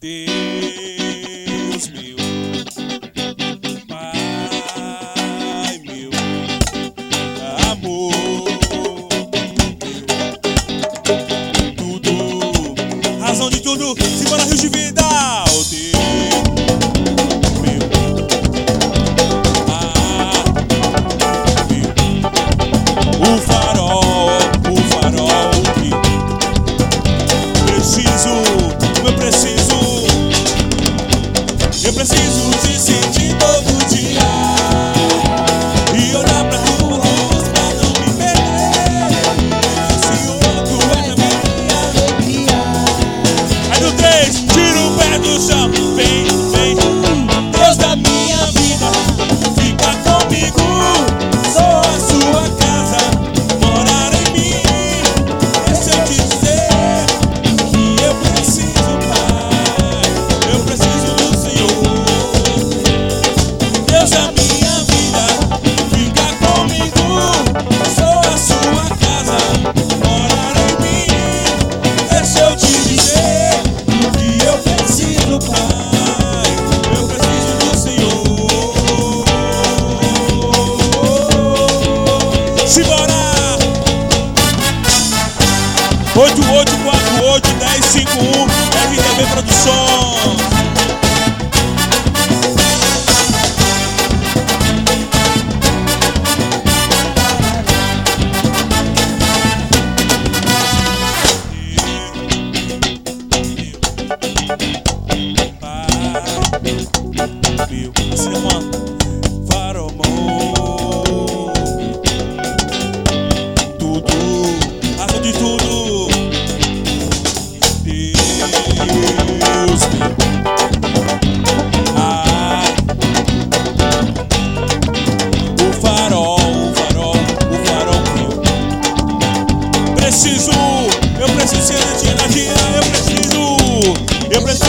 Deus meu, Pai meu, amor meu, tudo, razão de tudo, simbora Rio de Vida, oh Deus meu, meu, o farol que eu preciso te sentir todo dia e olhar pra tua luz pra não me perder. Senhor, tu és a minha alegria. Aí no 3, tira o pé do chão, vem, vem. Deus da minha vida, fica comigo. Sou a sua casa, morar em mim. Deixa eu te dizer que eu preciso, Pai. Eu preciso do Senhor. Deus da minha vida, fica comigo. Sou a sua casa, morar em mim. Deixa eu te dizer que eu preciso, Pai. Eu preciso do Senhor. Simbora! 8848-1051 RDB Produções. Meu, assim é uma farol, tudo, razão de tudo, Deus meu, o farol meu, preciso ser de energia, eu preciso